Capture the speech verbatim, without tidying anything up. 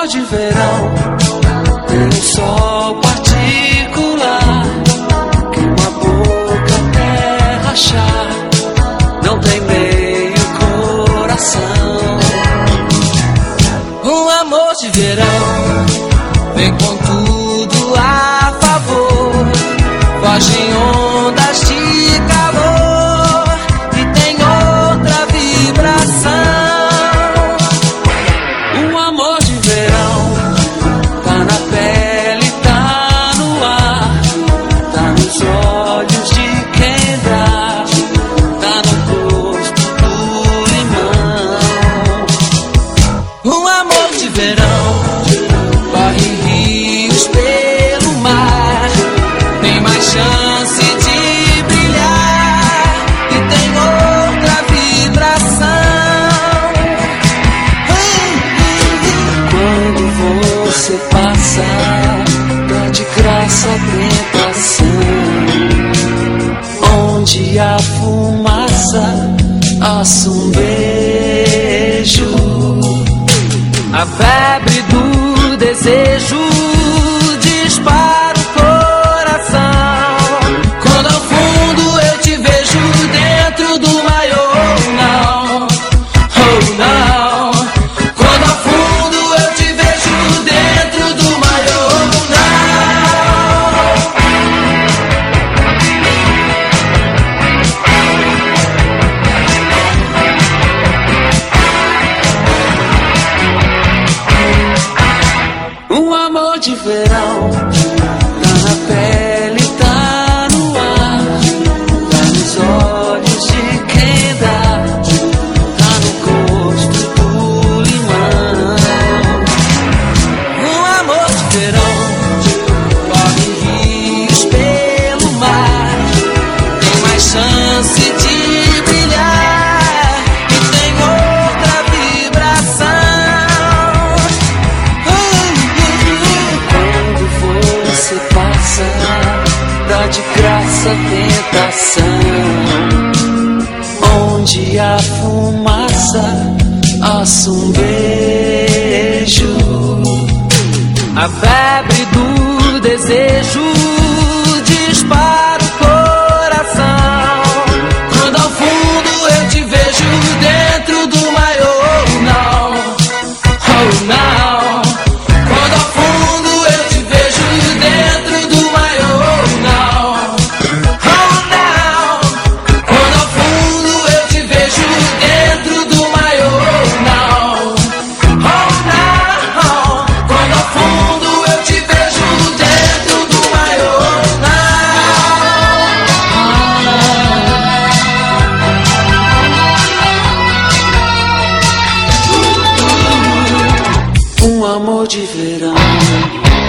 de verão tem um sol particular que uma boca até rachar não tem meio coração. Um amor de verão vem com tudo a favor, foge em ondas de calor e tem outra vibração. Um amor de verão tá na pele, tá no ar, tá nos olhos de quem dá, tá no gosto do limão. Um amor de verão corre rios pelo mar, tem mais chance de brilhar e tem outra vibração. Quando você passa, dá de graça a tentação. Onde a fumaça assa um beijo, a febre do desejo dispara o coração. Quando ao fundo eu te vejo dentro do maiô, não, oh não. Quando ao fundo eu te vejo dentro do maiô, não. Um amor de verão tá na pele, tá no ar, tá nos olhos de quem dá, tá no gosto do limão. Um amor de verão corre rios pelo mar, tem mais chance de brilhar e tem outra vibração. Quando você passa, dá de graça a tentação. Onde a fumaça assa um beijo, a febre do desejo dispara o coração. Quando ao fundo eu te vejo dentro do maiô, não, oh não. Quando ao fundo eu te vejo dentro do maiô, não, oh não. Quando ao fundo eu te vejo dentro do maiô, não, oh não. Quando ao fundo eu te vejo dentro do maiô, não. Um amor de verão.